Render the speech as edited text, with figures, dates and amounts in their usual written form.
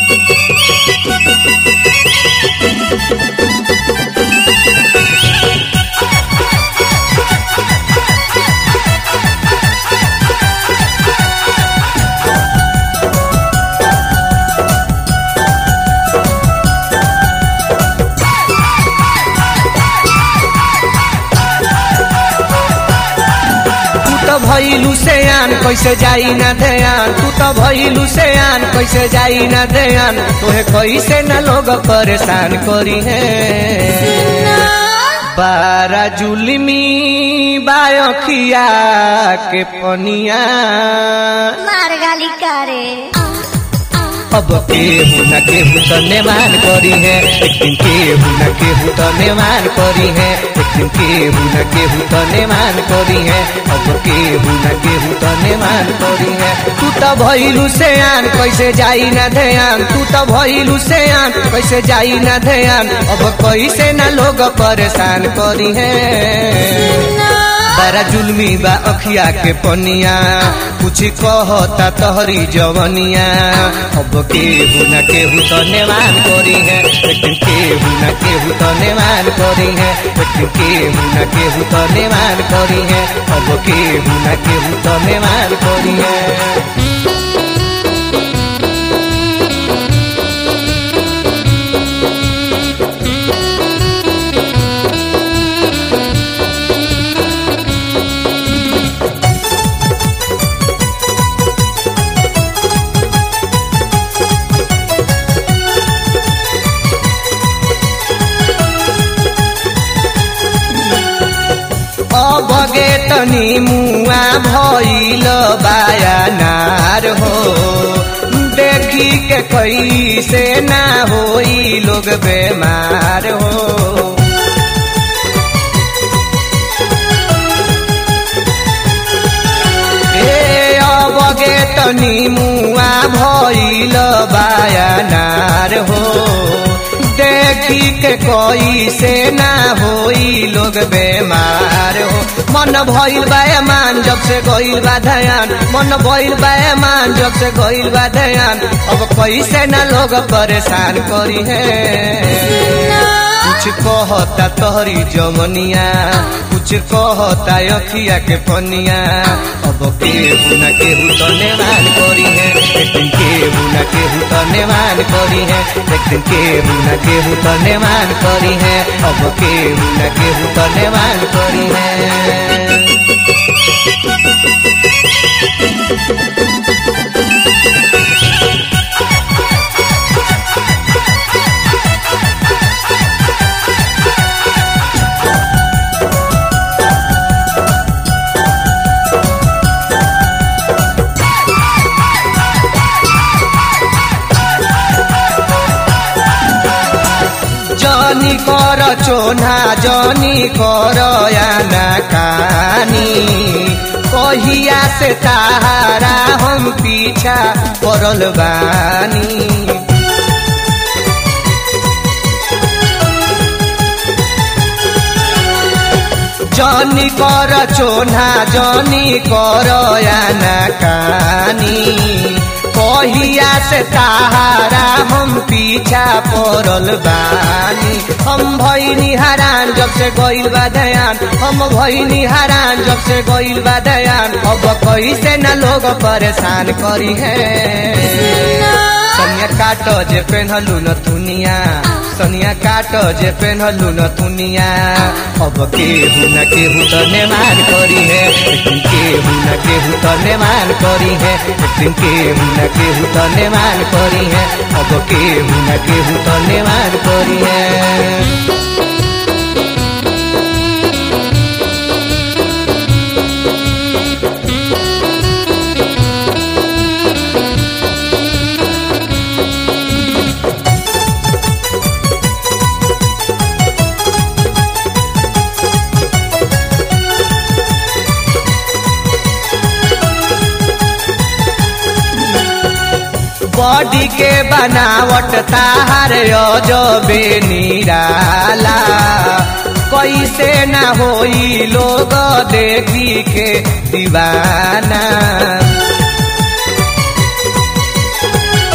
भइलू से आन कैसे जाई ना ध्यान, तू तो भइलू से आन कैसे जाई ना ध्यान, तोहे कैसे न लोग परेशान करी है। बारा जुलमी बायखिया के पनिया मार गाली करे। अब केहू न केहू तो नेमान करी है, एक दिन केहू न केहू तो नेमान करी है, एक दिन केहू न केहू तो नेमान करी है, अब केहू न केहू तो नेमान करी है। तू तो भइलू से आन कैसे जाई ना ध्यान, तू तो भइलू से आन कैसे जाई ना ध्यान, अब कैसे न लोग परेशान करी है। बारा जुलमी बा अखिया के पनिया, कुछ कहता तोहरी जवनिया, अब केहू न केहू तो नेमान करी है, लेकिन केहू न केहू तो नेमान करी है, लेकिन केहू न केहू तो नेमान करी है, अब केहू न केहू तो नेमान करी है। बगे तनी मुआ भइल बायानार हो, देखी के कैसे ना होई लोग बेमार हो। बगे तनी मुआ भइल बायानार हो, देखी के कैसे ना होई लोग बेमार हो। मन भइल बायमान जब से गइल बा ध्यान, मन भइल बायमान जब से गइल बा ध्यान, अब कैसे ना लोग परेशान करी है। कुछ कहता तोहरी जमनिया, कुछ कहता अखिया के पनिया, अब केहू न केहू तो नेमान करी है, लेकिन केहू न केहू तो नेमान करी है, लेकिन केहू न केहू तो नेमान करी है, अब केहू न केहू तो नेमान करी है। जनी कर चोना जनी कर याना कानी, कहिया से तारा हम पीछा पड़ल बानी। जनी कर चोना जनी कर याना कानी, कहिया से तारा हम पीछा पड़ल बानी। हम भइनी हरान जब से गइल बा ध्यान, हम भइनी हरान जब से गइल बा ध्यान, अब कैसे न लोग परेशान करी है। सनिया काट जे पेन्हलू न दुनिया, सनिया काट जे पेन्हलू न दुनिया, अब केहू न केहू तो नेमान करी है, लेकिन केहू न केहू तो नेमान करी है, लेकिन केहू न केहू तो नेमान करी है, अब केहू न केहू तो नेमान करी है। बॉडी के बनावट ताहार अजबे निराला, कैसे ना होई लोग देखी के दीवाना।